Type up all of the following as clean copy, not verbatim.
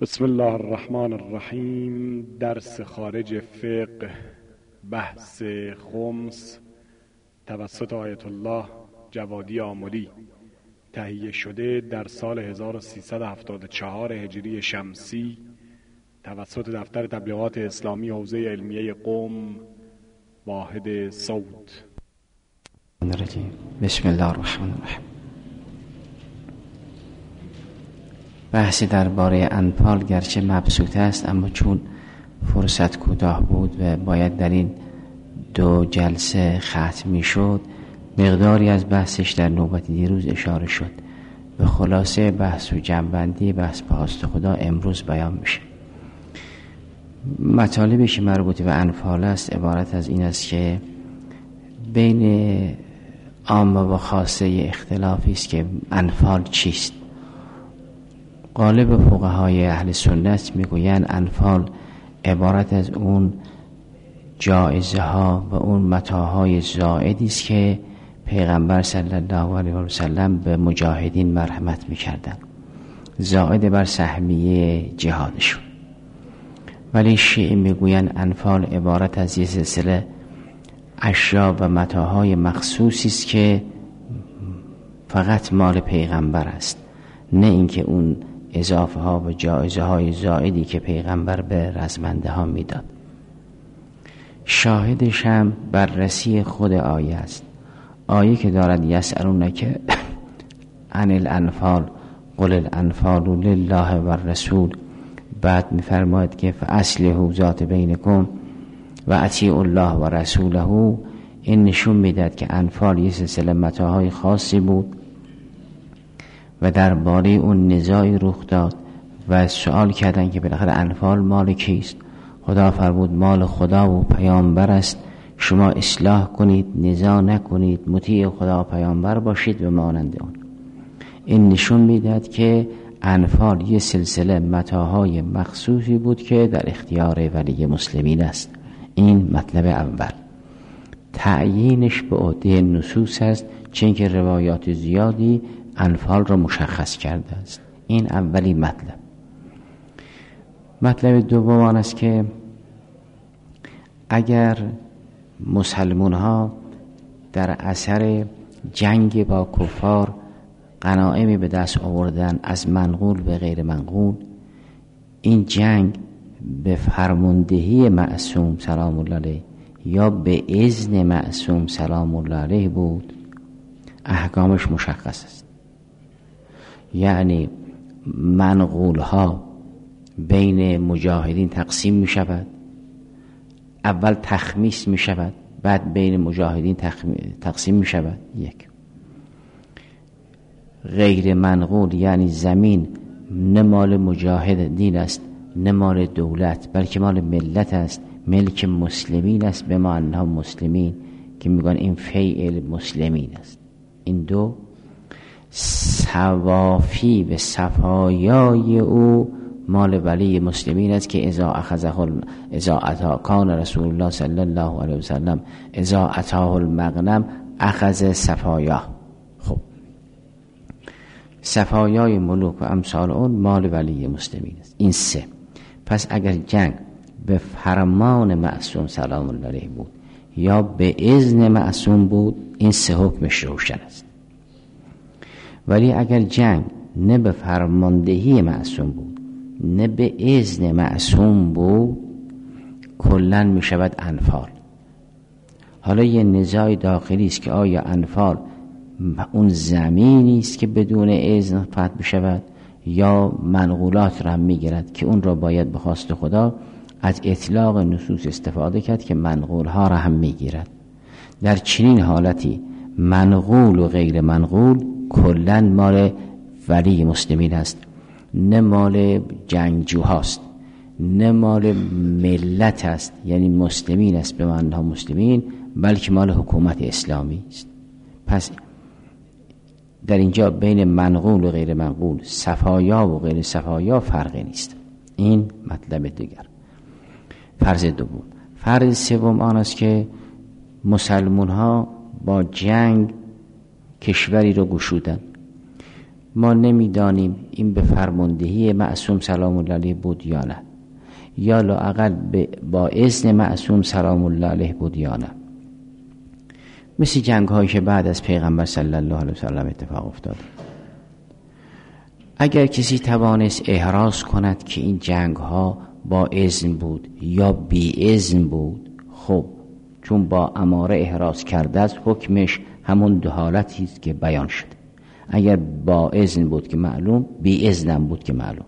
بسم الله الرحمن الرحیم. درس خارج فقه، بحث خمس توسط آیت الله جوادی آملی، تهیه شده در سال 1374 هجری شمسی توسط دفتر تبلیغات اسلامی حوزه علمیه قم، واحد صوت. بسم الله الرحمن الرحیم. بحثی درباره انفال گرچه مبسوط است، اما چون فرصت کوتاه بود و باید در این 2 جلسه ختم میشد، مقداری از بحثش در نوبت دیروز اشاره شد. به خلاصه بحث و جمع‌بندی بحث پاست خدا امروز بیان میشه. مطالبی که مربوط به انفال است عبارت از این است که بین عامه و خاصه اختلافی است که انفال چیست. غالب فقهای اهل سنت میگویند انفال عبارت از اون جایزه ها و اون متاعهای زائدی است که پیغمبر صلی الله علیه و سلم به مجاهدین مرحمت میکردند، زائد بر سهمیه جهادشون. ولی شیعه میگویند انفال عبارت از یه سلسله اشیا و متاعهای مخصوصی است که فقط مال پیغمبر است، نه اینکه اون اضافه ها و جایزه های زائدی که پیغمبر به رزمنده ها میداد. شاهدش هم بررسی خود آیه است. آیه که دارد یسألونک عن الانفال قل الانفال لله و الرسول، بعد میفرماید که فاصلحوا ذات بینکم و اطیعوا الله و رسوله. این نشون میداد که انفال یه سلسله متاعهای خاصی بود و درباره اون نزاعی رخ داد و سوال کردن که بالاخره انفال مال کیست؟ خدا فرمود مال خدا و پیامبر است، شما اصلاح کنید، نزاع نکنید، مطیع خدا و پیامبر باشید و مانند اون. این نشون میداد که انفال یه سلسله متاعهای مخصوصی بود که در اختیار ولی مسلمین است. این مطلب اول. تعیینش به عهده نصوص است، چون که روایات زیادی انفال را مشخص کرده است. این اولی مطلب. مطلب دوم آن است که اگر مسلمان ها در اثر جنگ با کفار غنایمی به دست آوردن از منقول به غیر منقول، این جنگ به فرماندهی معصوم سلام الله علیه یا به اذن معصوم سلام الله علیه بود، احکامش مشخص است. یعنی منقول ها بین مجاهدین تقسیم می شود، اول تخمیس می شود، بعد بین مجاهدین تقسیم می شود. یک. غیر منقول یعنی زمین نه مال مجاهد دین است، نه مال دولت، بلکه مال ملت است، ملک مسلمین است، به ما انها مسلمین که میگن این فیعل مسلمین است. این دو. صوافی به صفایای او مال ولی مسلمین است که اذا اتا کان رسول الله صلی الله علیه وسلم اذا اتاه المغنم اخذ صفایا. خب صفایای ملوک و امثال اون مال ولی مسلمین است. این 3. پس اگر جنگ به فرمان معصوم سلام الله علیه بود یا به اذن معصوم بود، این 3 حکمش روشن است. ولی اگر جنگ نه به فرماندهی معصوم بود نه به اذن معصوم بود، کلن می شود انفال. حالا یه نزاع داخلی است که آیا انفال اون زمینی است که بدون اذن فتح می شود یا منقولات را هم می گیرد، که اون را باید به خواست خدا از اطلاق نصوص استفاده کرد که منقول ها را هم می گیرد. در چنین حالتی منقول و غیر منقول کلن مال ولی مسلمین است، نه مال جنگجوهاست، نه مال ملت است یعنی مسلمین است به معنی مسلمین، بلکه مال حکومت اسلامی است. پس در اینجا بین منقول و غیر منقول، صفایا و غیر صفایا فرقی نیست. این مطلب دیگر. فرض دوم. فرض سوم آن است که مسلمان ها با جنگ کشوری رو گشودن. ما نمیدانیم این به فرماندهی معصوم سلام الله علیه بود یا نه، یا لااقل با اذن معصوم سلام الله علیه بود یا نه. مثل جنگ هایی که بعد از پیغمبر صلی الله علیه وسلم اتفاق افتاد. اگر کسی توانست احراز کند که این جنگ ها با اذن بود یا بی اذن بود، خب چون با اماره احراز کرده است، حکمش همون دو حالتی است که بیان شد. اگر با اذن بود که معلوم، بی اذن بود که معلوم.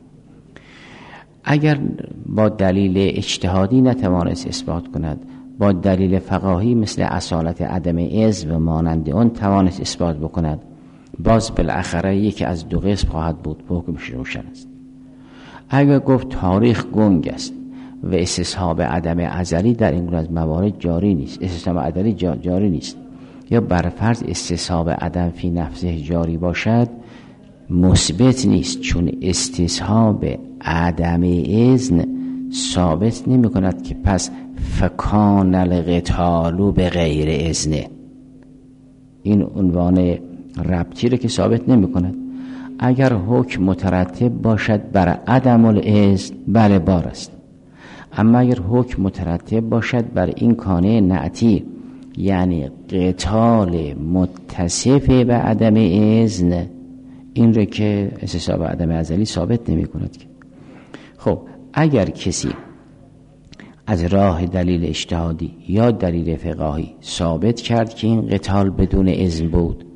اگر با دلیل اجتهادی نتوانست اثبات کند، با دلیل فقاهی مثل اصالت عدم اذن و مانند آن توانست اثبات بکند، باز بالاخره یکی از دو قسم خواهد بود، حکمش روشن است. اگر گفت تاریخ گنگ است و استصحاب عدم ازلی در این گونه از موارد جاری نیست، استصحاب عدلی جاری نیست، یا بر فرض استصحاب عدم فی نفسه جاری باشد، مثبت نیست، چون استصحاب عدم اذن ثابت نمی کند که پس فکان القتال به غیر اذنه. این عنوان ربطی رو که ثابت نمی کند. اگر حکم مترتب باشد بر عدم الاذن، بله بار است. اما اگر حکم مترتب باشد بر این کانه نعتی، یعنی قتال متصف به عدم اذن، این رو که استصحاب عدم ازلی ثابت نمی کند. خب اگر کسی از راه دلیل اجتهادی یا دلیل فقاهی ثابت کرد که این قتال بدون اذن بود،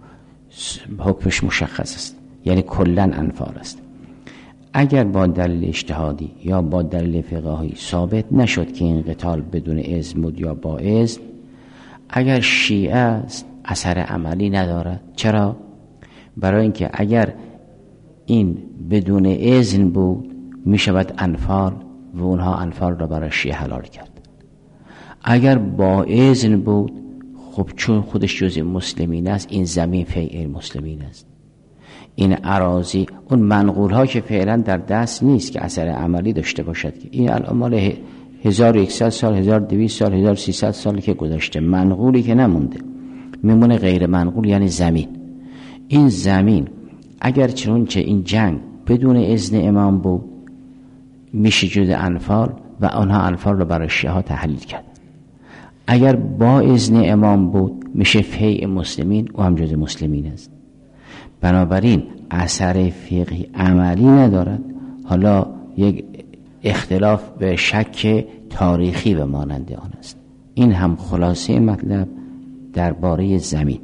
حکمش مشخص است، یعنی کلن انفال است. اگر با دلیل اجتهادی یا با دلیل فقاهی ثابت نشد که این قتال بدون اذن بود یا با اذن، اگر شیعه است اثر عملی ندارد. چرا؟ برای اینکه اگر این بدون اذن بود می شود انفال و اونها انفال را برای شیعه حلال کرد. اگر با اذن بود، خب چون خودش جزء مسلمین است، این زمین فیع مسلمین است، این اراضی، اون منقول ها که فعلا در دست نیست که اثر عملی داشته باشد، که این الان مال 1100 سال 1200 سال 1300 سال که گذشته، منقولی که نمونده، میمونه غیر منقول، یعنی زمین. این زمین اگر چنانچه این جنگ بدون اذن امام بود، میشه جز انفال و آنها انفال رو برای شیعه ها تحلیل کرد. اگر با اذن امام بود، میشه فیع مسلمین و هم جز مسلمین است. بنابراین اثر فقهی عملی ندارد. حالا یک اختلاف به شک تاریخی و مانند آن است. این هم خلاصه مطلب درباره زمین.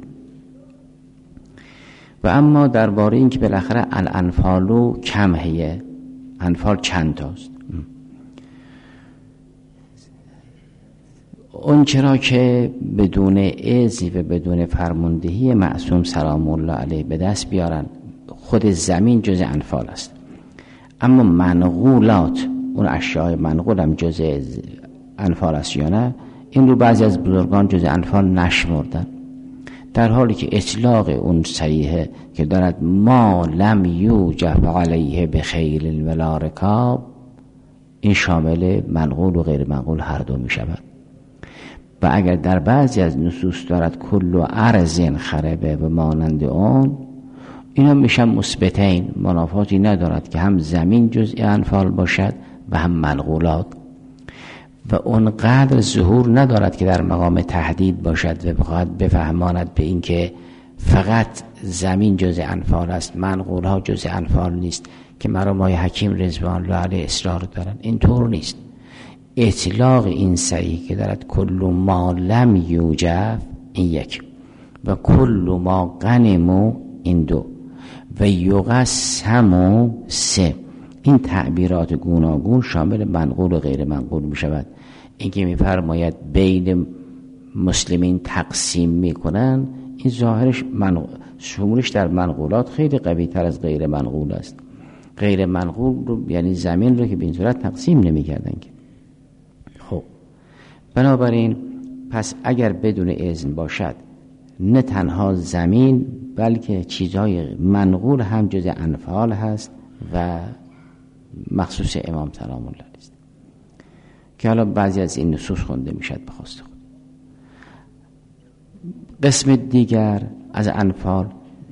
و اما درباره این که بالاخره الانفالو کم هیه، انفال چند تاست، اون چرا که بدون اذن و بدون فرماندهی معصوم سلام الله علیه به دست بیارن، خود زمین جز انفال است. اما منقولات، اون اشیاء منقول هم جز انفال است یا نه، این رو بعضی از بزرگان جز انفال نشمردن، در حالی که اطلاق اون صریحه که دارد ما لم یوجب علیه بخیل ولا رکاب، این شامل منقول و غیر منقول هر دو می شود. و اگر در بعضی از نصوص دارد کل و ارزین خربه و مانند اون، اینا میشن مثبتین، منافاتی ندارد که هم زمین جزء انفال باشد و هم منقولات، و اونقدر ظهور ندارد که در مقام تهدید باشد و بخواهد بفهماند به این که فقط زمین جزء انفال است، منقولها جزء انفال نیست، که مرحوم حکیم رضوان الله علیه اصرار دارن. این طور نیست. اطلاق این صریح که دارد کل ما لم یوجب، این یک، و کل ما غنمو، این دو، و یقسمو، سه، این تعبیرات گوناگون شامل منقول و غیر منقول می شود. این که می فرماید بین مسلمین تقسیم می کنن، این ظاهرش شمولش در منقولات خیلی قوی تر از غیر منقول است. غیر منقول رو یعنی زمین رو که به این صورت تقسیم نمی کردن که. خب بنابراین پس اگر بدون اذن باشد، نه تنها زمین بلکه چیزهای منقول هم جز انفال هست و مخصوص امام سلام الله علیه است، که حالا بعضی از این نصوص خونده میشد به خواست خود. قسم دیگر از انفال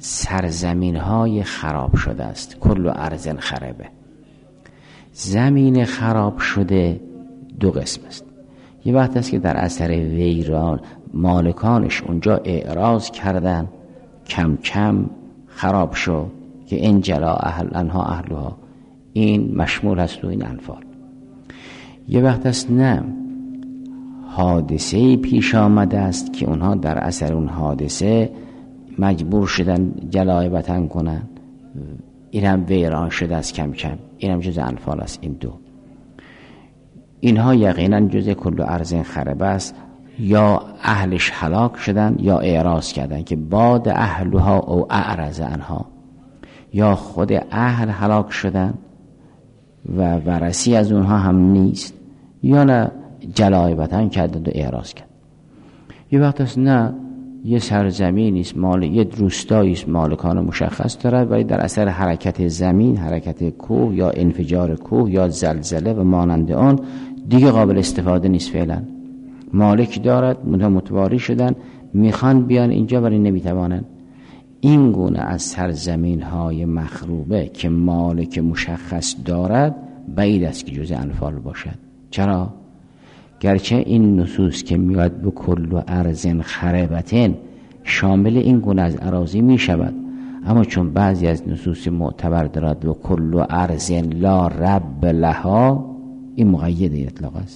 سرزمین های خراب شده است. کل ارض خربه. زمین خراب شده دو قسم است. یه وقت است که در اثر ویران مالکانش اونجا اعراض کردن، کم کم خراب شد که انجلا انها اهلها، این مشمول هست و این انفال. یه وقت است نه، حادثه پیش آمده است که اونها در اثر اون حادثه مجبور شدن جلای وطن کنن، این هم ویران شده است کم کم، این هم جز انفال است. این دو، اینها یقینا جز کل ارض خربه است. یا اهلش هلاک شدن یا اعراض کردن که باد اهلها او اعرض عنها، یا خود اهل هلاک شدن و ورثی از اونها هم نیست، یا نه جلای وطن کردند و اعراض کرد. یه وقت است نه، یه سرزمینی است، مال یه روستایی است، مالکان مشخص دارد، ولی در اثر حرکت زمین، حرکت کوه یا انفجار کوه یا زلزله و مانند آن دیگه قابل استفاده نیست فعلا. مالک دارد، متواری شدن، میخوان بیان اینجا ولی نمیتوانند. این گونه از سرزمین های مخروبه که مالک مشخص دارد بعید است که جز انفال باشد. چرا؟ گرچه این نصوص که میاد به کل و ارض خربتن شامل این گونه از اراضی می شود، اما چون بعضی از نصوص معتبر دارد به کل و ارض لا رب لها، این مقید اطلاق است.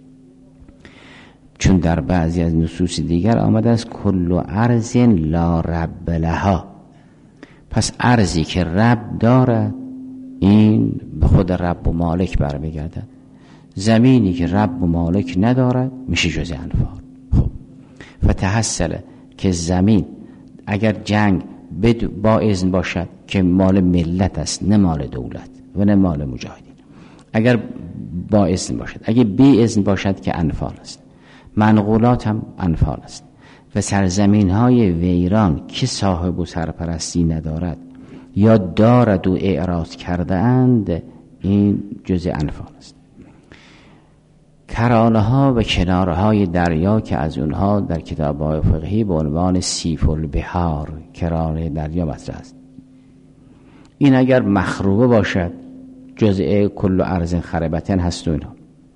چون در بعضی از نصوص دیگر آمده است کل و ارض لا رب لها، پس ارضی که رب دارد این به خود رب و مالک برمیگردد. زمینی که رب و مالک ندارد میشه جز انفال. خب فتحصل که زمین اگر جنگ با اذن باشد که مال ملت است، نه مال دولت و نه مال مجاهدین، اگر با اذن باشد، اگر بی اذن باشد که انفال است. منقولات هم انفال است. و سرزمین های ویران که صاحب و سرپرستی ندارد یا دارد و اعراض کرده اند، این جز انفال است. کرانه ها و کناره های دریا که از اونها در کتاب های فقهی به عنوان سیف البحار، کرانه دریا مطرح است، این اگر مخروبه باشد جزء کل ارض خربتن هست و اینها.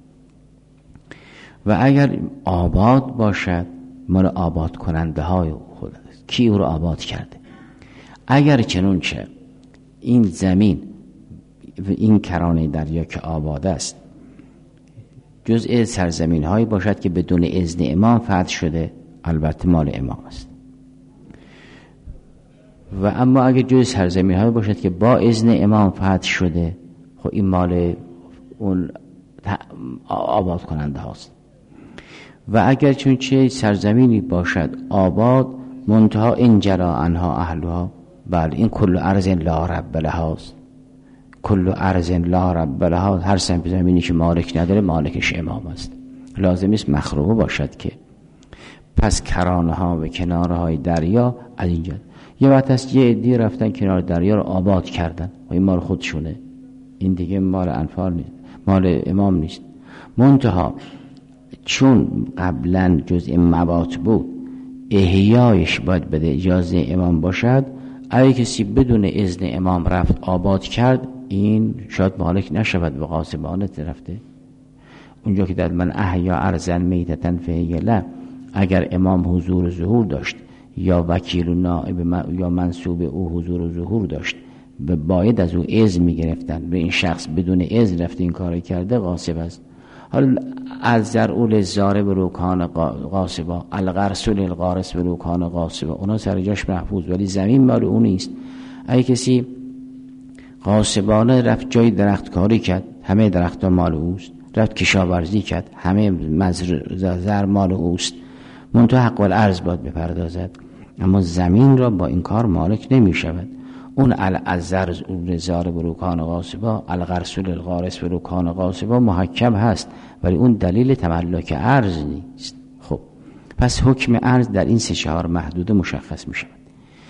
و اگر آباد باشد مال آباد کننده های خود است، کی او رو آباد کرده. اگر چنونچه این زمین و این کرانه دریا که آباد است جزء سرزمین هایی باشد که بدون اذن امام فتح شده، البته مال امام است. و اما اگر جزء سرزمین هایی باشد که با اذن امام فتح شده، خب این مال اون آباد کننده هاست. و اگر چون چه سرزمینی باشد آباد منتها انجلا عنها اهلها، بله این کل ارض لا رب لهاست. کل ارض لا رب لها، هر زمینی که مالک نداره مالکش امام است. لازم است مخروبه باشد که. پس کرانه ها و کناره های دریا از اینجا. یه وقت است یه عده‌ای رفتن کنار دریا رو آباد کردن و این مال خودشونه، این دیگه مال انفال نیست، مال امام نیست. منتها چون قبلا جزء مبات بود، احیایش باید بده اجازه امام باشد. اگه کسی بدون اذن امام رفت آباد کرد، این شاید مالک نشود، به غاصبانه رفته. اونجا که در من احیا ارضا میتة فهی له، اگر امام حضور و ظهور داشت یا وکیل و نائب یا منصوب او حضور و ظهور داشت، باید از او اذن میگرفتن. به این شخص بدون اذن رفته این کار کرده، غاصب است. حالا از زرعول زاره به روکان غاصبا، الغرسول الغارس به روکان غاصبا، اونا سر جاش محفوظ، ولی زمین مال اون نیست. اگه کسی غاصبانه رفت جای درخت کاری کرد، همه درخت مال اوست، رفت کشاورزی کرد، همه زر مال اوست، منتها حق الارض باید بپردازد. اما زمین را با این کار مالک نمی شود. اون الزر زار بروکان غاصبا، الغرسول الغارس بروکان غاصبا محکم هست، ولی اون دلیل تملک ارض نیست. خب پس حکم ارض در این 3-4 محدوده مشخص می شود.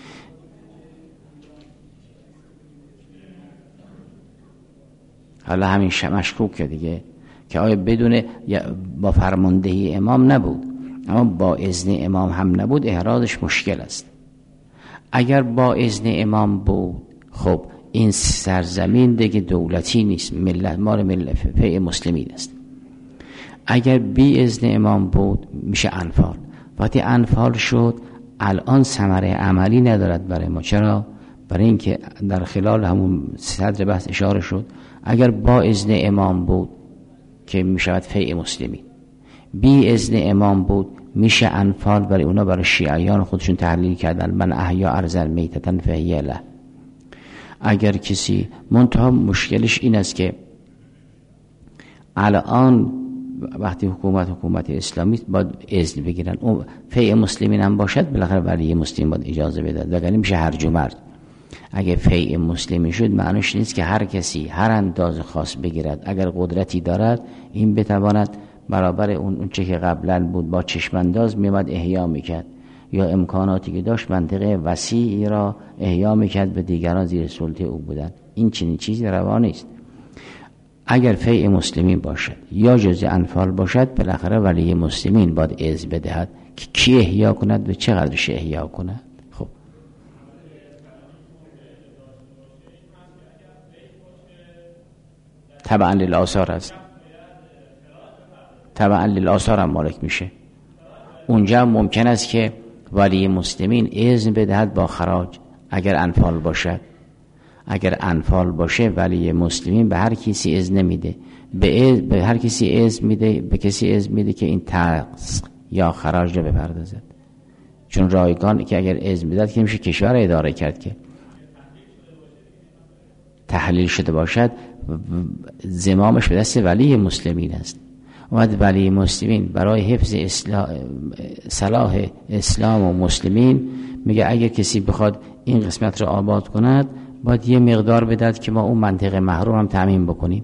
حالا همین مشکوکه دیگه که آیا بدون با فرماندهی امام نبود، اما با اذن امام هم نبود، احرازش مشکل است. اگر با اذن امام بود، خب این سرزمین دیگه دولتی نیست، ملت مال ملت فیء مسلمین است. اگر بی اذن امام بود میشه انفال. وقتی انفال شد الان ثمره عملی ندارد برای ما. چرا؟ برای اینکه در خلال همون صدر بحث اشاره شد اگر با اذن امام بود که میشود فیء مسلمین، بی اذن امام بود میشه انفال. برای اونا، برای شیعیان خودشون تحلیل کردن من احیا ارضا میتة فهی له. اگر کسی منتها مشکلش این است که الان وقتی حکومت اسلامی باید اذن بگیرن، اون فیء مسلمین هم باشد بالاخره ولی مسلم باید اجازه بده، وگرنه میشه هرج و مرج. اگه فیء مسلمی شد معنیش نیست که هر کسی هر اندازه خاص بگیرد. اگر قدرتی دارد این بتواند برابر اون چه که قبلا بود با چشمانداز میومد احیا میکرد، یا امکاناتی که داشت منطقه وسیعی را احیا میکرد به دیگران زیر سلطه او بودن. این چنین چیزی روا نیست. اگر فیء مسلمین باشد یا جزء انفال باشد بالاخره ولی مسلمین باید اذن بدهد که کی احیا کند و چقدرش احیا کند. خب تبعا للآثار است، تبعا للآثار هم مالک میشه. اونجا ممکن است که ولی مسلمین اذن بدهد با خراج اگر انفال باشد. اگر انفال باشه ولی مسلمین به هر کسی اذن نمیده، به هر کسی اذن میده، به کسی اذن میده که این تقص یا خراج رو بپردازد. چون رایگان که اگر اذن بدهد که میشه کشور اداره کرد که تحلیل شده باشد، زمامش به دست ولی مسلمین است. اومد ولی مسلمین برای حفظ صلاح اسلام و مسلمین میگه اگر کسی بخواد این قسمت رو آباد کند باید یه مقدار بدهد که ما اون منطقه محروم هم تامین بکنیم.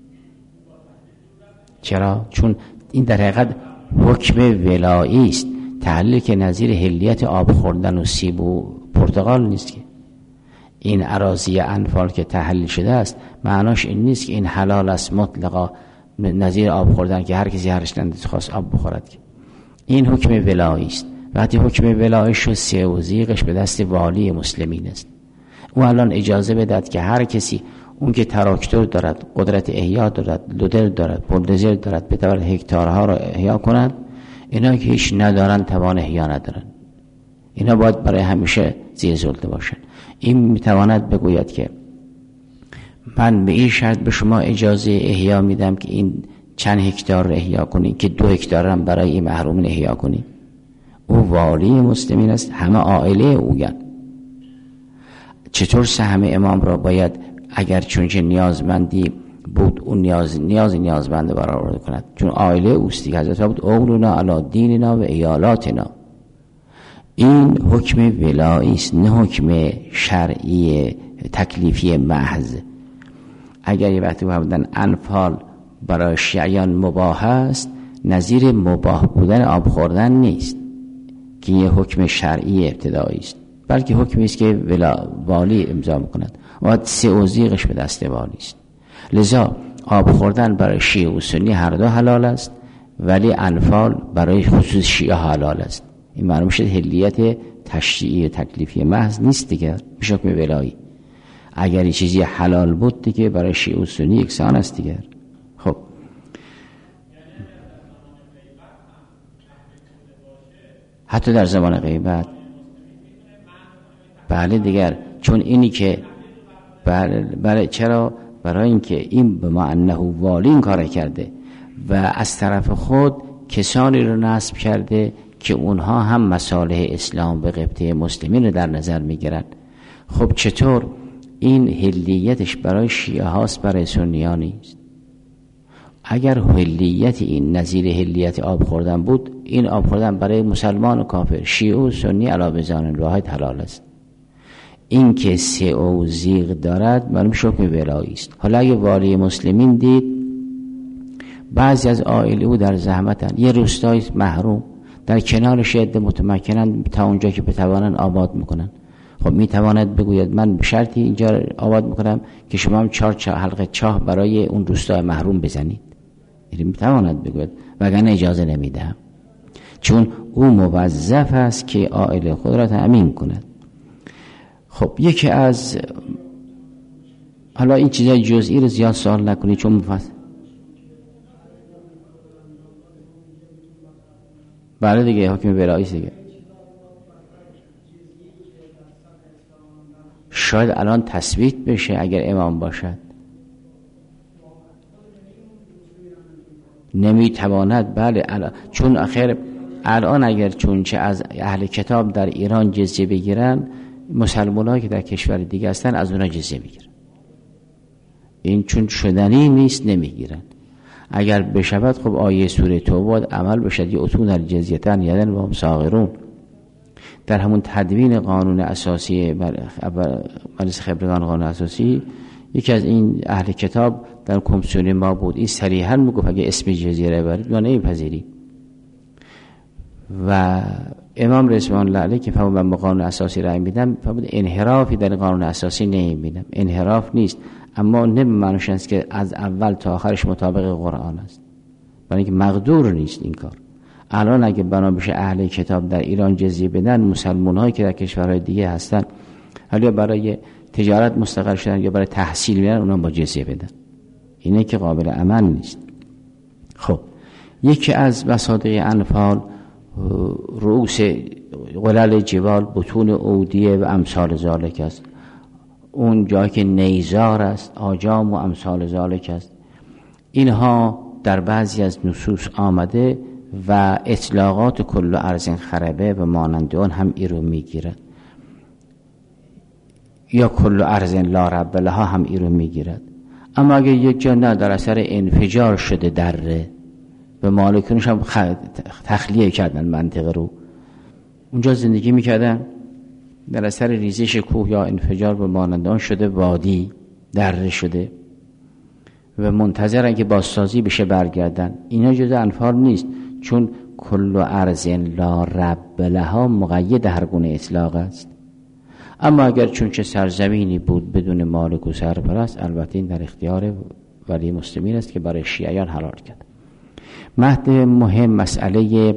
چرا؟ چون این در حقیقت حکم ولایی است. تحلیل که نظیر حلیت آب خوردن و سیب و پرتقال نیست که. این اراضی انفال که تحلیل شده است معناش این نیست که این حلال است مطلقا نظیر آب خوردن که هر کسی هرش دلش خواست آب بخورد. که این حکم ولایی است. وقتی حکم ولایی شد سه و زیغش به دست والی مسلمین است. او الان اجازه بدهد که هر کسی، اون که تراکتور دارد، قدرت احیا دارد، لودر دارد، بولدوزر دارد، بتواند هکتارها را احیا کند. اینا که هیچ ندارن توان احیا ندارن، اینا باید برای همیشه زیر سلطه باشن. این میتواند بگوید که من به این شرط به شما اجازه احیا میدم که این چند هکتار را احیا کنی، که 2 هکتار هم برای این محرومین احیا کنی. او والی مسلمین است، همه عائله اوین. چطور سهم امام را باید اگر چونچه نیازمندی بود اون نیازمند برآورده کند؟ چون عائله اوست دیگه. حضرت بود اولنا علی دیننا و ایالاتنا. این حکم ولایی است، نه حکم شرعی تکلیفی محض. اگر یه وقتی بودن انفال برای شیعیان مباح است، نظیر مباح بودن آب خوردن نیست که یه حکم شرعی ابتدایی است، بلکه حکمی است که والی امضا میکند و سه و زیغش به دست والی است. لذا آب خوردن برای شیعه و سنی هر دو حلال است، ولی انفال برای خصوص شیعه حلال است. این معلوم شد حلیت تشریعی تکلیفی محض نیست دیگه، میشه حکم ولایی. اگر این چیزی حلال بود دیگه برای شیعه و سنی یکسان است دیگه. خب حتی در زمان غیبت بله دیگر، چون اینی که بله چرا؟ برای اینکه این به ما انه والی این کار کرده و از طرف خود کسانی رو نصب کرده که اونها هم مصالح اسلام به قبطه مسلمین رو در نظر میگیرن. خب چطور این حلیتش برای شیعه هاست برای سنی ها نیست؟ اگر حلیت این نظیر حلیت آب خوردن بود، این آب خوردن برای مسلمان و کافر، شیعه و سنی علا بزان واحد حلال است. این که سه و زیغ دارد معلوم حکم ولایی است. حالا اگه والی مسلمین دید بعضی از عائله او در زحمتن، یه روستای محروم در کنار شهد متمکنن تا اونجا که بتوانن آباد میکنن، خب میتواند بگوید من به شرطی اینجا آباد میکنم که شما هم 4 حلقه چاه برای اون روستای محروم بزنید. یعنی میتواند بگوید، وگرنه اجازه نمیدم، چون او موظف است که عائله خود را تأمین کند. خب یکی از، حالا این چیزای جزئی رو زیاد سوال نکنی چون مفصل. بله دیگه، حکم ولایی دیگه. شاید الان تثبیت بشه اگر امام باشد، نمیتواند. بله چون آخر الان اگر چونچه از اهل کتاب در ایران جزیه بگیرن، مسلمان‌ها که در کشور دیگه هستن از اونها جزیه میگیرن. این چون شدنی نیست نمیگیرن. اگر بشود خب آیه سوره توبه عمل بشد، یؤتون الجزیه یدن و هم صاغرون. در همون تدوین قانون اساسی مجلس خبرگان قانون اساسی، یکی از این اهل کتاب در کمیسیون ما بود، این صریحا میگفت اگه اسم جزیره برید ما نمیپذیریم. و امام رضوان الله علیه که فرمود من قانون اساسی رأی میدم، فرمود انحرافی در قانون اساسی نمیبینم. انحراف نیست، اما نه معنیش است که از اول تا آخرش مطابق قرآن است، برای اینکه مقدور نیست این کار. الان اگه بنا بشه اهل کتاب در ایران جزیه بدن، مسلمان‌هایی که در کشورهای دیگه هستن حالا برای تجارت مستقر شدن یا برای تحصیل میرن، اونها با جزیه بدن. اینه که قابل عمل نیست. خب یکی از مصادیق انفال رؤوس قلل جبال، بطون اودیه و امثال ذالک است. اون جایی که نیزار است، آجام و امثال ذالک است. اینها در بعضی از نصوص آمده و اطلاقات کل ارض خربه و مانند آن هم ایرو میگیرد، یا کل ارض لا رب لها هم ایرو میگیرد. اما اگر یک جا نه در اثر انفجار شده دره، به مالکونش هم تخلیه کردن منطقه رو، اونجا زندگی میکردن، در اثر ریزش کوه یا انفجار به مانند آن شده وادی، دره شده و منتظرن که بازسازی بشه برگردن. اینا جز انفال نیست، چون کل ارض لا رب لها مقید هر گونه اطلاق است. اما اگر چون چه سرزمینی بود بدون مالک و سرپرست، البته این در اختیار ولی مسلمین است که برای شیعیان حلال کرد. مهد مهم مسئله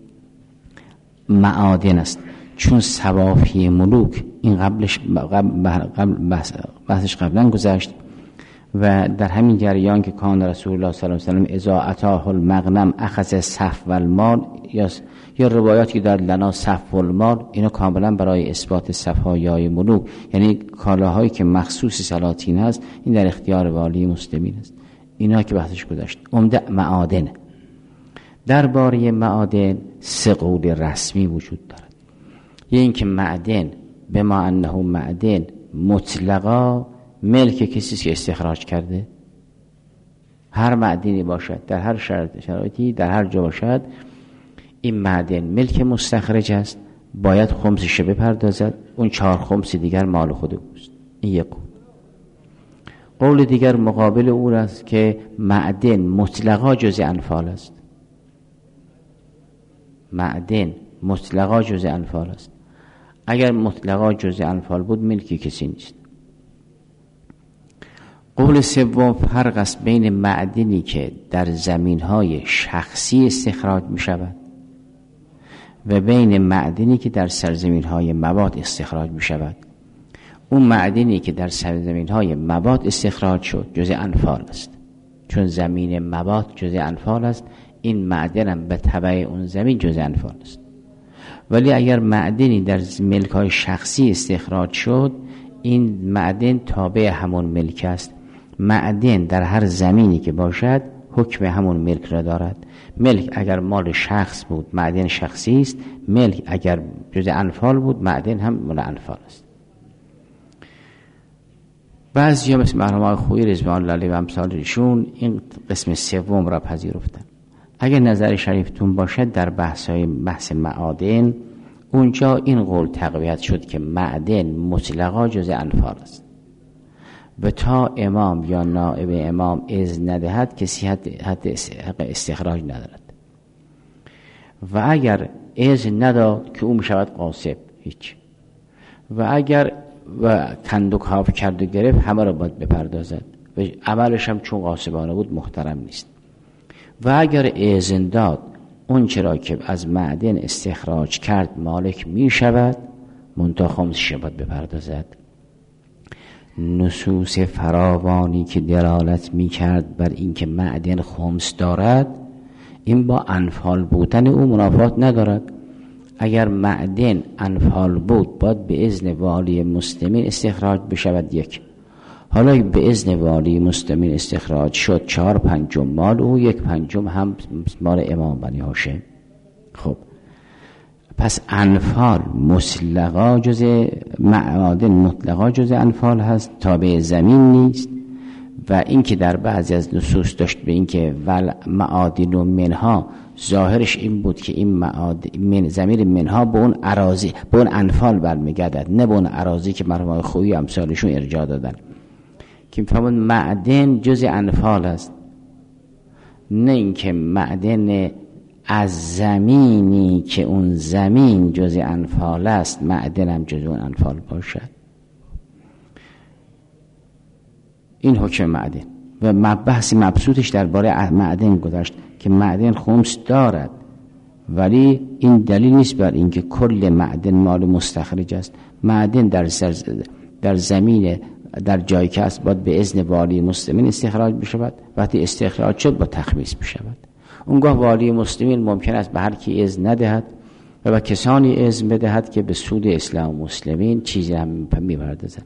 معادن است، چون صوافی ملوک این بحثش قبلا گذشت و در همین جریان که کان رسول الله صلی الله علیه و سلم اذا اتاه المغنم اخذ صف و المال، یا روایاتی که در لنا صف و المال، اینا کاملا برای اثبات صفایای ملوک، یعنی کالاهایی که مخصوص سلاطین هست این در اختیار والی مسلمین است. اینا که بحثش گذشت. عمده معادن. درباره معادن سه قول رسمی وجود دارد. این که معدن به ما انه معدن مطلقا ملک کسی که استخراج کرده، هر معدنی باشد در هر شرایطی در هر جا باشد، این معدن ملک مستخرج است، باید خمسش بپردازد، اون 4 خمس دیگر مال خود اوست. این یک قول. قول دیگر مقابل او است که معدن مطلقا جزء انفال است. معدن مطلقا جزء انفال است. اگر مطلقا جزء انفال بود ملکی کسی نیست. قول سوم فرق است بین معدنی که در زمینهای شخصی استخراج می شود و بین معدنی که در سرزمینهای مباد استخراج می شود. اون معدنی که در سرزمینهای مباد استخراج شد جزء انفال است، چون زمین مباد جزء انفال است، این معدن هم به تبع اون زمین جزء انفال است. ولی اگر معدنی در ملک‌های شخصی استخراج شد، این معدن تابع همون ملک است. معدن در هر زمینی که باشد حکم همون ملک را دارد. ملک اگر مال شخص بود معدن شخصی است، ملک اگر جزء انفال بود معدن هم مال انفال است. بعضی ها مثل مرحوم خویی رضوان الله علیه و امثال ایشون این قسم سوم را پذیرفتن. اگر نظر شریفتون باشد در بحث معادن، اونجا این قول تقویت شد که معدن مطلقا جزء انفال است و تا امام یا نائب امام اذن ندهد کسی حق استخراج ندارد. و اگر اذن نداد که او میشود غاصب، هیچ. و اگر کند و کاف کرد و گرفت همه را باید بپردازد و عملش هم چون غاصبانه بود محترم نیست. و اگر اذن داد اون چرا که از معدن استخراج کرد مالک می شود منتها خمسش باید بپردازد. نصوص فراوانی که دلالت می کرد بر اینکه معدن خمس دارد، این با انفال بودن او منافات ندارد. اگر معدن انفال بود باید به اذن والی مسلمین استخراج بشود. یک، حالا به اذن والی مسلمین استخراج شد، 4/5 مال او، 1/5 هم مال امام بنی هاشم. خب پس انفال مطلقا جز معادن مطلقا جز انفال هست، تابع زمین نیست. و اینکه در بعضی از نصوص داشت به اینکه ول معادن و منها، ظاهرش این بود که این معادن ضمیر منها به اون اراضی، به اون انفال برمیگردد، نه به اون اراضی که مرحوم خویی امثالشون ارجاع دادن که میفهمون معدن جز انفال است، نه اینکه معدن از زمینی که اون زمین جز انفال است معدن هم جز اون انفال باشد. این حکم معدن و بحث مبسوطش درباره معدن گذاشت که معدن خمس دارد، ولی این دلیل نیست بر اینکه کل معدن مال مستخرج است. معدن در زمین در جایی که است باید به اذن والی مسلمین استخراج بشود. وقتی استخراج شد با تخمیس بشود. اونگاه والی مسلمین ممکن است به هر کی اذن ندهد و به کسانی اذن بدهد که به سود اسلام و مسلمین چیزی هم می‌پردازند.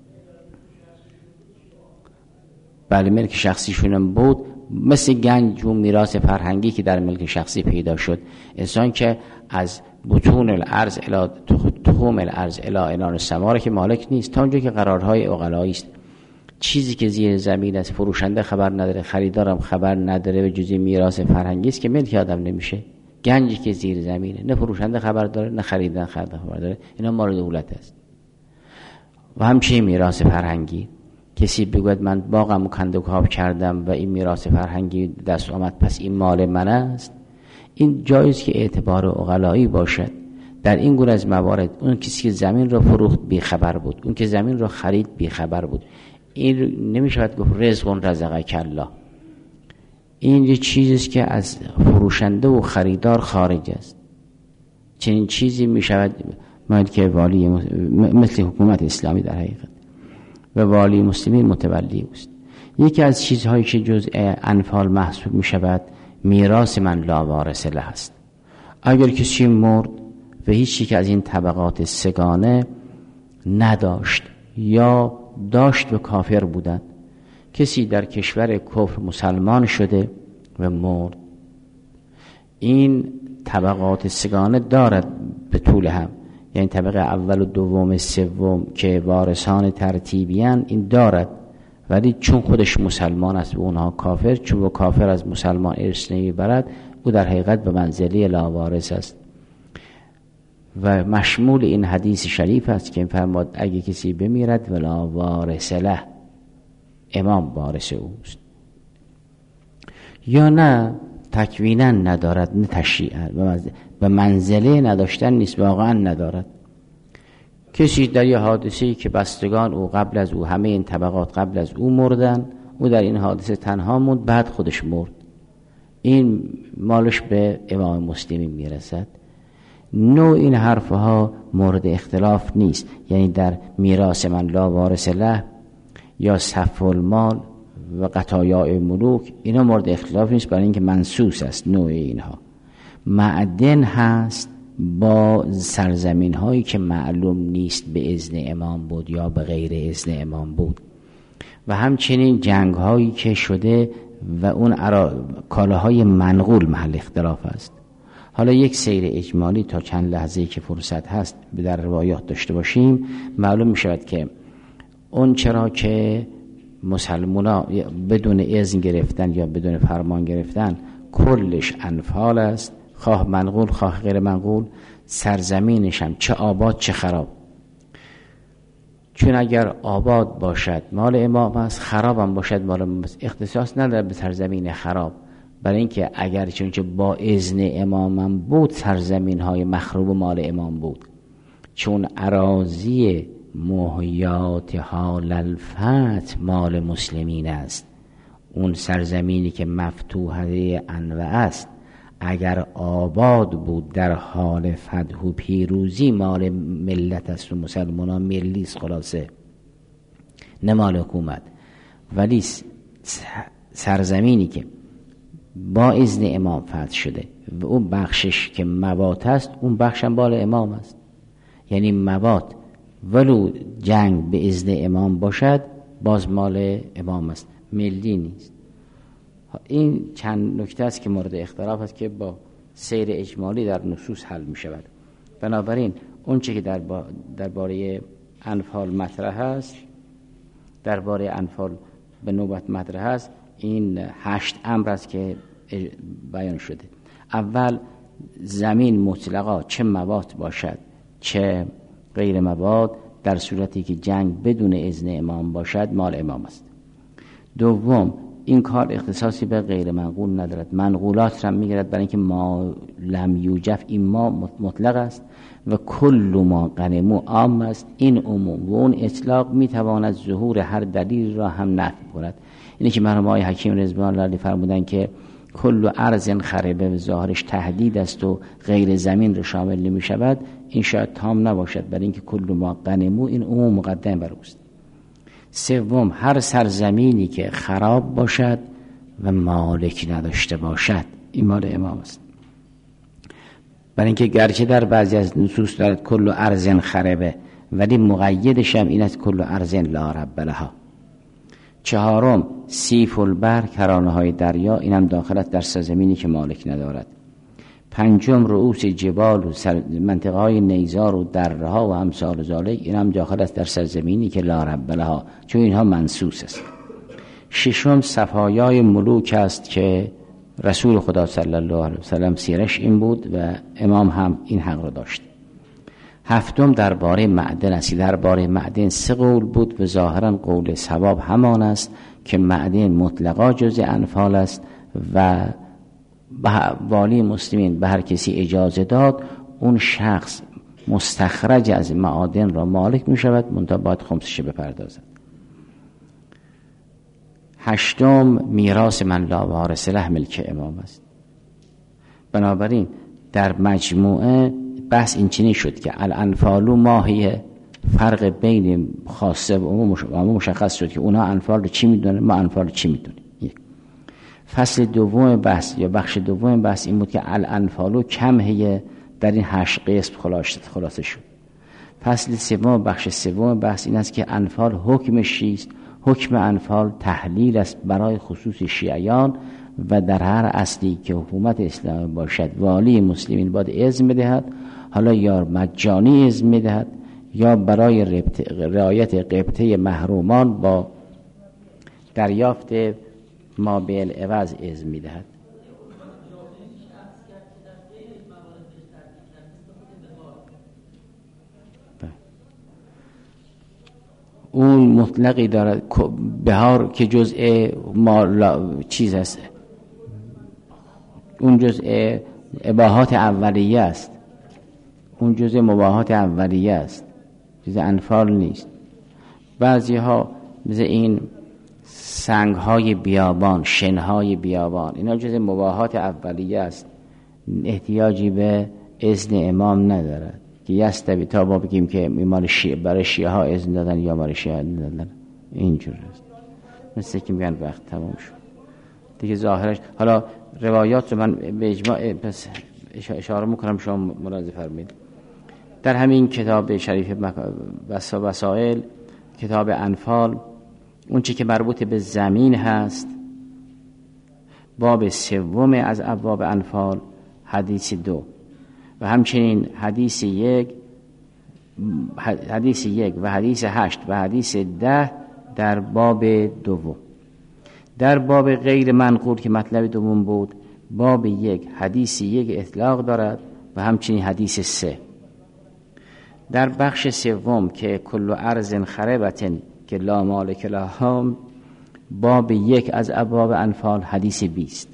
بله، ملک شخصیشون بود، مثل گنج و میراث فرهنگی که در ملک شخصی پیدا شد. انسان که از بطون الارض الی تخوم الارض الی عنان السما که مالک نیست، تا اونجا که قرارهای عقلایی است. چیزی که زیر زمین است فروشنده خبر نداره، خریدارم خبر نداره، و جزء میراث فرهنگی است که ملک آدم نمیشه. گنجی که زیر زمینه، نه فروشنده خبر داره نه خریدن خبر داره، اینا مال دولت است. و همچنین میراث فرهنگی، کسی بگوید من باغمو کندوکاو کردم و این میراث فرهنگی دست آمد پس این مال من است، این جایز که اعتبار عقلایی باشد. در این گونه از موارد اون کسی که زمین را فروخت بی خبر بود، اون که زمین را خرید بی خبر بود. این نمیشود گفت رزق رزقک الله. این یه چیزی است که از فروشنده و خریدار خارج است. چنین چیزی میشود که والی مثل حکومت اسلامی در حقیقت و والی مسلمین متولی است. یکی از چیزهایی که جزء انفال محسوب می شود میراث من لا وارث له است. اگر کسی مرد و هیچی که از این طبقات سگانه نداشت یا داشت و کافر بودند، کسی در کشور کفر مسلمان شده و مرد، این طبقات سگانه دارد به طول هم، یعنی طبقه اول و دوم سوم که وارثان ترتیبیان این دارد، ولی چون خودش مسلمان است و اونها کافر، چون و کافر از مسلمان ارث نمیبرد، او در حقیقت به منزله لاوارث است. و مشمول این حدیث شریف است که فرمود اگه کسی بمیرد ولا وارث له، امام وارث اوست. یا نه تکوینا ندارد، نه تشریعا، و منزله نداشتن نیست، واقعا ندارد. کسی در یه حادثه‌ای که بستگان او قبل از او، همه این طبقات قبل از او مردن، او در این حادثه تنها موند، بعد خودش مرد، این مالش به امام مسلمی میرسد. نوع این حرفها مورد اختلاف نیست، یعنی در میراث من لا وارث له یا صف المال و قطایع ملوک، اینا مورد اختلاف نیست، برای اینکه منسوس است نوع اینها. معدن هست با سرزمین هایی که معلوم نیست به اذن امام بود یا به غیر اذن امام بود، و همچنین جنگ هایی که شده و اون کالاهای منقول محل اختلاف است. حالا یک سیر اجمالی تا چند لحظه‌ای که فرصت هست در روایات داشته باشیم. معلوم می شود که اون چرا که مسلمونا بدون اذن گرفتن یا بدون فرمان گرفتن کلش انفال است، خواه منقول خواه غیر منقول، سرزمینش هم چه آباد چه خراب. چون اگر آباد باشد مال امام است، خراب هم باشد مال امام است، اختصاص نداره به سرزمین خراب، برای اینکه اگر چونکه با اذن امام بود سرزمین های مخروب مال امام بود، چون اراضی محیات حال الفتح مال مسلمین است. اون سرزمینی که مفتوحه انواع است، اگر آباد بود در حال فتح و پیروزی مال ملت است و مسلمانان ملیست، خلاصه نه مال حکومت. ولی سرزمینی که با اذن امام فتح شده و اون بخشش که موات است، اون بخش هم بال امام است. یعنی موات ولو جنگ به اذن امام باشد باز مال امام است، ملی نیست. این چند نکته است که مورد اختلاف است که با سیر اجمالی در نصوص حل می شود. بنابراین اون چه که درباره انفال مطرح است، درباره انفال به نوبت مطرح است، این 8 امر است که بیان شده. اول، زمین مطلقا چه موات باشد چه غیر موات، در صورتی که جنگ بدون اذن امام باشد مال امام است. دوم، این کار اختصاصی به غیر منقول ندارد، منقولات را میگیرد، برای اینکه ما لم یوجف این ما مطلق است و کل ما غنمو عام است. این عموم و اون اطلاق میتواند ظهور هر دلیل را هم نفی کند. اینه که مرحوم آقای حکیم رضوان الله علیه فرمودن که کل ارض خربه و ظاهرش تهدید است و غیر زمین را شامل نمی شود. این شاید تام نباشد، برای اینکه کل ما غنمو این عموم مقدم بر اوست. سوم، هر سرزمینی که خراب باشد و مالک نداشته باشد این مال امام است، برای اینکه گرچه در بعضی از نصوص دارد کل ارض خربه، ولی مقیدش هم این است کل ارض لا رب لها. چهارم، سیف البر، کرانه های دریا، این هم داخلت در سرزمینی که مالک ندارد. پنجم، رؤوس جبال و منطقه های نیزار و دره ها و امثال ذالک، این هم داخل است در سرزمینی که لا رب لها، چون اینها منسوس است. ششم، صفایای ملوک است که رسول خدا صلی الله علیه وسلم سیرش این بود و امام هم این حق را داشت. هفتم، درباره معدن است. درباره معدن 3 قول بود و ظاهرا قول صواب همان است که معدن مطلقا جز انفال است و والی مسلمین به هر کسی اجازه داد، اون شخص مستخرج از معادن را مالک می شود، منتها باید خمسش بپردازد. هشتم، میراث من لا وارث له ملک امام است. بنابراین در مجموعه بحث این چنین شد که الانفال ماهیه، فرق بین خاصه و عموم مشخص شد که اونا انفال رو چی میدونن، ما انفال رو چی میدونیم. فصل دوم بحث یا بخش دوم بحث این بود که الانفال کم هیه، در این 8 قسم خلاصه شد. فصل سوم بخش سوم بحث این است که انفال حکمش چیست. حکم انفال تحلیل است برای خصوص شیعیان و در هر اصلی که حکومت اسلامی باشد والی مسلمین باید اذن بدهد، حالا یا مجانی اذن بدهد یا برای رعایت قبطه محرومان با دریافت ما بالعوض اذن میدهد. اون مطلقی دارد، بهار که جزء چیز است، اون جزء اباحات اولیه است، اون جزء مباحات اولیه است، جزء انفال نیست. بعضی ها مثل این سنگ های بیابان، شن های بیابان، اینا جزء مباحات اولیه است، احتیاجی به اذن امام ندارد که یستوی تا با بگیم که مال برای شیعه ها اذن دادن یا برای شیعه دادن، اینجور است. مثل که میگن وقت تمام شد دیگه ظاهرش. حالا روایات رو من به اجماع پس اشاره میکنم، شما ملاحظه فرمایید. در همین کتاب شریف وسائل، کتاب انفال، اون چی که مربوط به زمین هست، باب 3 از ابواب انفال، حدیث 2 و همچنین حدیث 1 و حدیث 8 و حدیث 10 در باب 2. در باب غیر منقول که مطلب دوم بود، باب 1 حدیث 1 اطلاق دارد و همچنین حدیث 3. در بخش 3 که کل ارض خربتن که لا مالک لها، باب 1 از ابواب انفال، حدیث 20.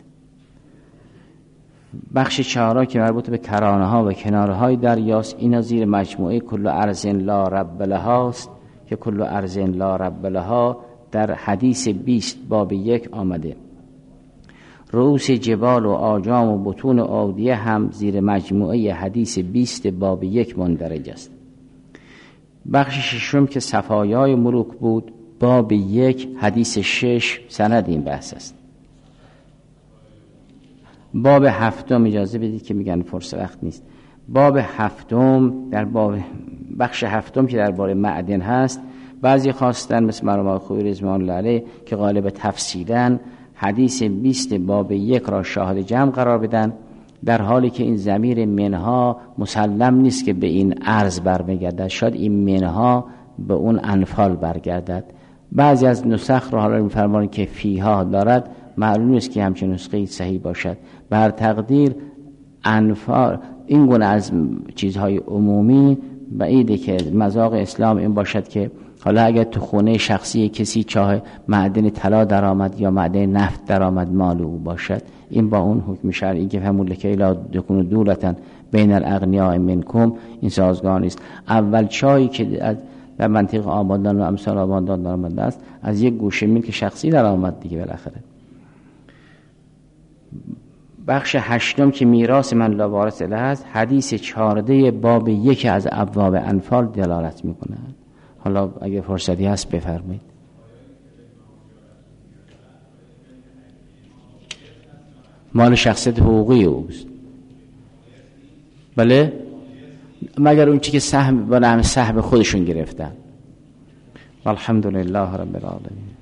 بخش 4 که مربوط به کرانه ها و کناره های دریاست، اینا زیر مجموعه کل ارض لا رب لهاست که کل ارض لا رب لها در حدیث 20 باب 1 آمده. رؤوس جبال و آجام و بطون اودیه هم زیر مجموعه حدیث 20 باب 1 مندرج است. بخش ششم که صفایای ملوک بود، باب 1 حدیث 6 سند این بحث است. باب 7 اجازه بدید که میگن فرصت وقت نیست. باب 7 در بخش 7 که درباره معدن هست، بعضی خواستن مثل مرحوم آقای خویی رضوان الله علیه که غالب تفصیلاً حدیث 20 باب 1 را شاهد جمع قرار بدن، در حالی که این ضمیر منها مسلم نیست که به این عرض برمیگردد، شاید این منها به اون انفال برگردد. بعضی از نسخ را حالا می‌فرمایند که فیها دارد، معلوم نیست که همچین نسخه صحیح باشد. بر تقدیر انفال این گونه از چیزهای عمومی بعیده که مذاق اسلام این باشد که حالا اگر تو خونه شخصی کسی چاه معدن طلا درآمد یا معدن نفت درآمد مال او باشد، این با اون حکم شرعی که همون لکه لا تکونوا دولة بین الاغنیاء منکم این سازگار نیست. اول چایی که از در منطقه آبادان و امثال آبادان درآمده است از یک گوشه ملک شخصی درآمد دیگه بالاخره. بخش 8 که میراث من لا وارث له است، حدیث 14 باب 1 از ابواب انفال دلالت میکنه. حالا اگه فرصتی هست بفرمایید. مال شخصیت حقوقی اوست. بله، مگر اون چی که سهم با نام سهم خودشون گرفتن. الحمدلله رب العالمین.